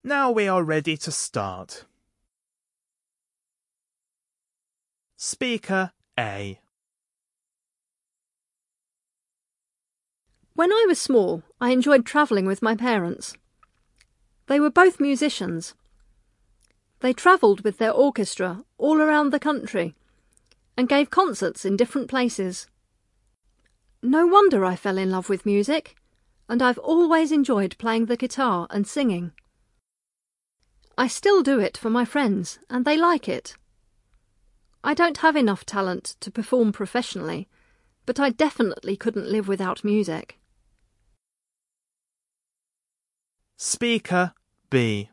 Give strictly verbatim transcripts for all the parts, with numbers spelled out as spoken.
Now we are ready to start. Speaker A. When I was small, I enjoyed travelling with my parents. They were both musicians. They travelled with their orchestra all around the country and gave concerts in different places. No wonder I fell in love with music, and I've always enjoyed playing the guitar and singing. I still do it for my friends, and they like it. I don't have enough talent to perform professionally, but I definitely couldn't live without music. Speaker B.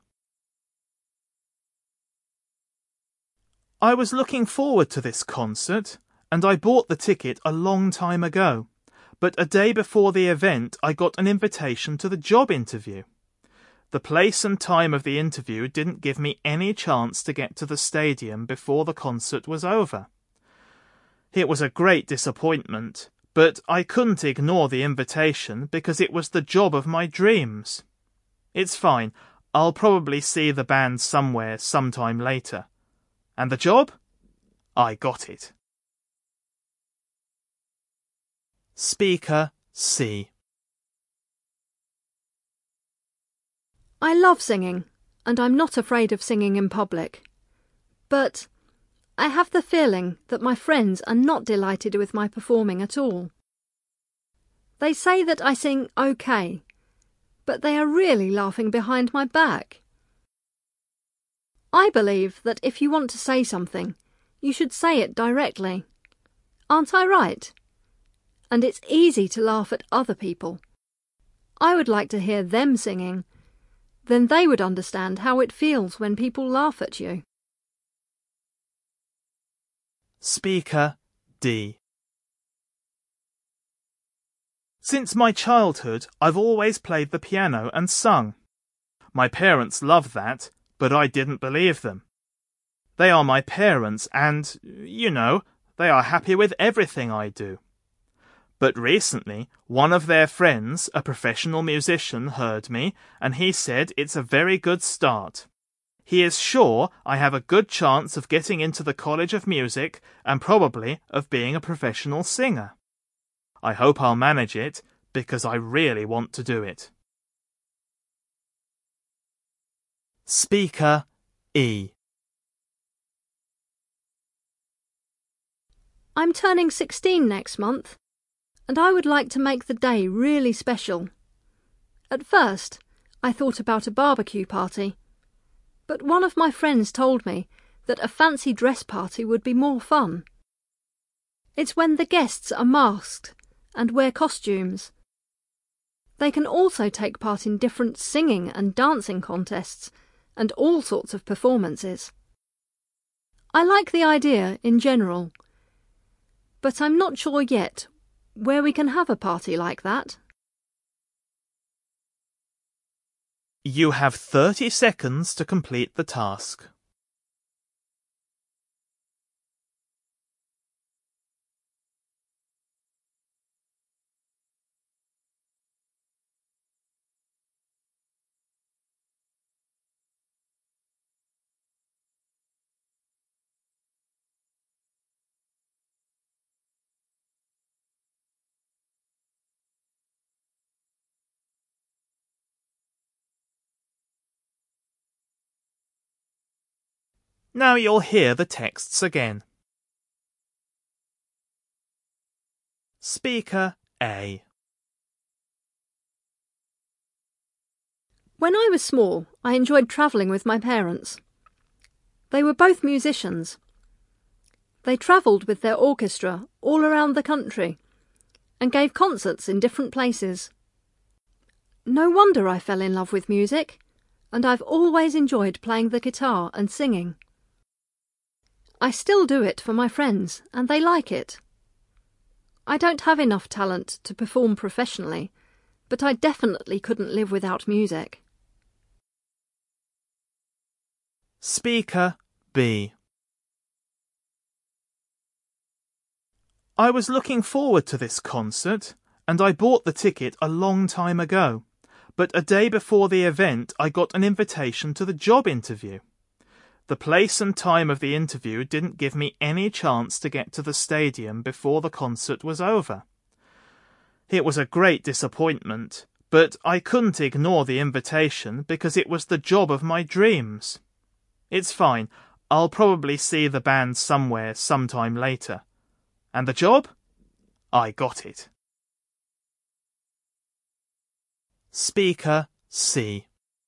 I was looking forward to this concert, and I bought the ticket a long time ago, but a day before the event I got an invitation to the job interview. The place and time of the interview didn't give me any chance to get to the stadium before the concert was over. It was a great disappointment, but I couldn't ignore the invitation because it was the job of my dreams. It's fine, I'll probably see the band somewhere sometime later. And the job? I got it. Speaker C. I love singing, and I'm not afraid of singing in public. But I have the feeling that my friends are not delighted with my performing at all. They say that I sing okay, but they are really laughing behind my back. I believe that if you want to say something, you should say it directly. Aren't I right? And it's easy to laugh at other people. I would like to hear them singing. Then they would understand how it feels when people laugh at you. Speaker D. Since my childhood, I've always played the piano and sung. My parents loved that, but I didn't believe them. They are my parents and, you know, they are happy with everything I do. But recently, one of their friends, a professional musician, heard me, and he said it's a very good start. He is sure I have a good chance of getting into the College of Music and probably of being a professional singer. I hope I'll manage it, because I really want to do it. Speaker E. I'm turning sixteen next month, and I would like to make the day really special. At first, I thought about a barbecue party, but one of my friends told me that a fancy dress party would be more fun. It's when the guests are masked and wear costumes. They can also take part in different singing and dancing contests and all sorts of performances. I like the idea in general, but I'm not sure yet where we can have a party like that. You have thirty seconds to complete the task. Now you'll hear the texts again. Speaker A. When I was small, I enjoyed travelling with my parents. They were both musicians. They travelled with their orchestra all around the country and gave concerts in different places. No wonder I fell in love with music, and I've always enjoyed playing the guitar and singing. I still do it for my friends, and they like it. I don't have enough talent to perform professionally, but I definitely couldn't live without music. Speaker B. I was looking forward to this concert, and I bought the ticket a long time ago, but a day before the event I got an invitation to the job interview. The place and time of the interview didn't give me any chance to get to the stadium before the concert was over. It was a great disappointment, but I couldn't ignore the invitation because it was the job of my dreams. It's fine, I'll probably see the band somewhere sometime later. And the job? I got it. Speaker C.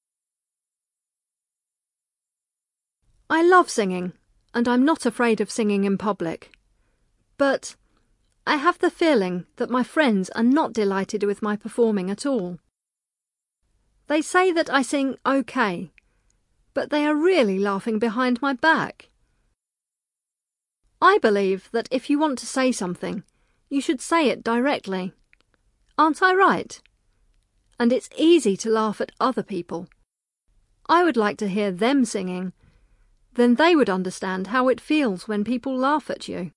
I love singing, and I'm not afraid of singing in public. But I have the feeling that my friends are not delighted with my performing at all. They say that I sing okay, but they are really laughing behind my back. I believe that if you want to say something, you should say it directly. Aren't I right? And it's easy to laugh at other people. I would like to hear them singing. Then they would understand how it feels when people laugh at you.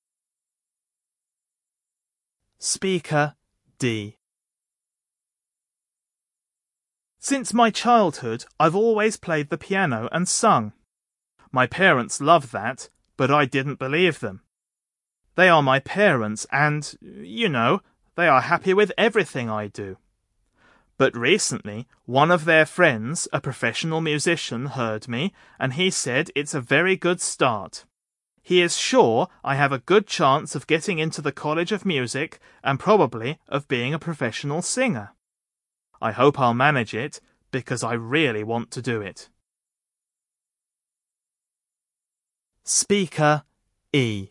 Speaker D. Since my childhood, I've always played the piano and sung. My parents loved that, but I didn't believe them. They are my parents and, you know, they are happy with everything I do. But recently, one of their friends, a professional musician, heard me, and he said it's a very good start. He is sure I have a good chance of getting into the College of Music and probably of being a professional singer. I hope I'll manage it, because I really want to do it. Speaker E.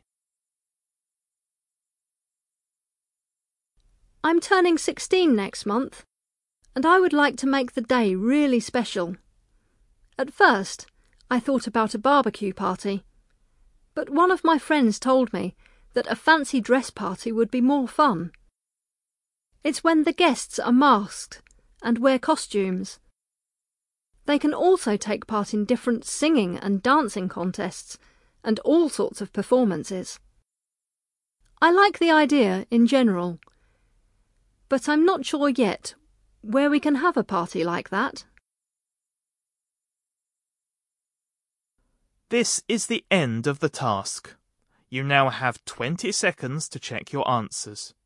I'm turning sixteen next month, and I would like to make the day really special. At first, I thought about a barbecue party, but one of my friends told me that a fancy dress party would be more fun. It's when the guests are masked and wear costumes. They can also take part in different singing and dancing contests and all sorts of performances. I like the idea in general, but I'm not sure yet where we can have a party like that. This is the end of the task. You now have twenty seconds to check your answers.